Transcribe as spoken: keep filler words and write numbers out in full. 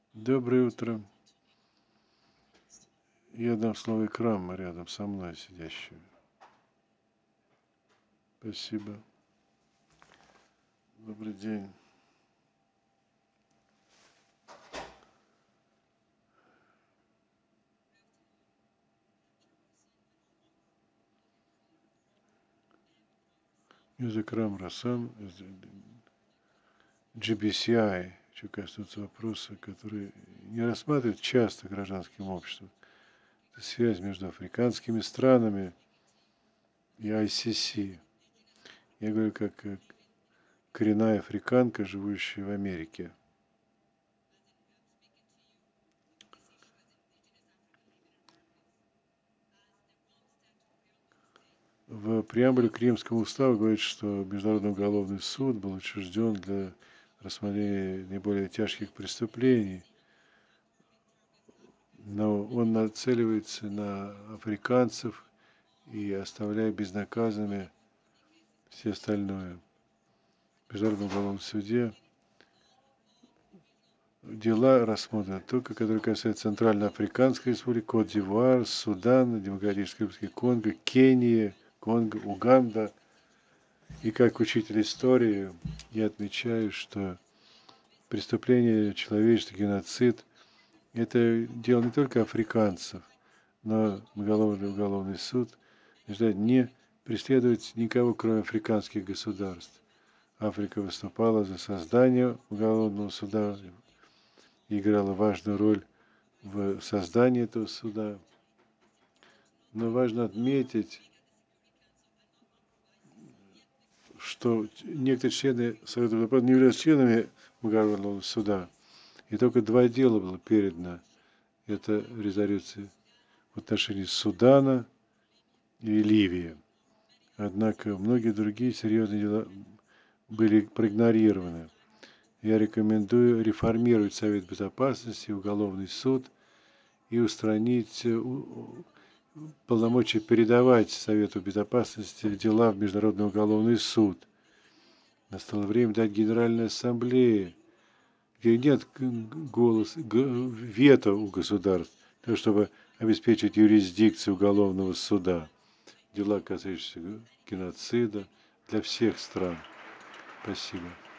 Доброе утро. Я дам слово Икрам рядом со мной сидящую. Спасибо. Добрый день. Из Икрам Расан, из Джи Би Си Ай, что коснутся вопроса, которые не рассматривают часто гражданским обществом. Это связь между африканскими странами и Ай Си Си. Я говорю, как э, коренная африканка, живущая в Америке. В преамбуле к Римскому уставу говорится, что Международный уголовный суд был учрежден для рассмотрения наиболее тяжких преступлений, но он нацеливается на африканцев и оставляя безнаказанными все остальное. В Международном уголовном суде дела рассмотрены только, которые касаются Центральноафриканской республики, Кот-д'Ивуар, Судана, Демократической республики Конго, Кении, Конго, Уганда. И как учитель истории я отмечаю, что преступление человечества, геноцид – это дело не только африканцев, но уголовный уголовный суд желает не преследовать никого, кроме африканских государств. Африка выступала за создание уголовного суда, играла важную роль в создании этого суда. Но важно отметить, что некоторые члены Совета Европы не являются членами уголовного суда. И только два дела было передано. Это резолюция в отношении Судана и Ливии. Однако многие другие серьезные дела были проигнорированы. Я рекомендую реформировать Совет Безопасности, Уголовный суд и устранить полномочия передавать Совету Безопасности дела в Международный уголовный суд. Настало время дать Генеральной Ассамблее, где нет голос, вето у государств, чтобы обеспечить юрисдикцию уголовного суда. Дела, касающиеся геноцида для всех стран. Спасибо.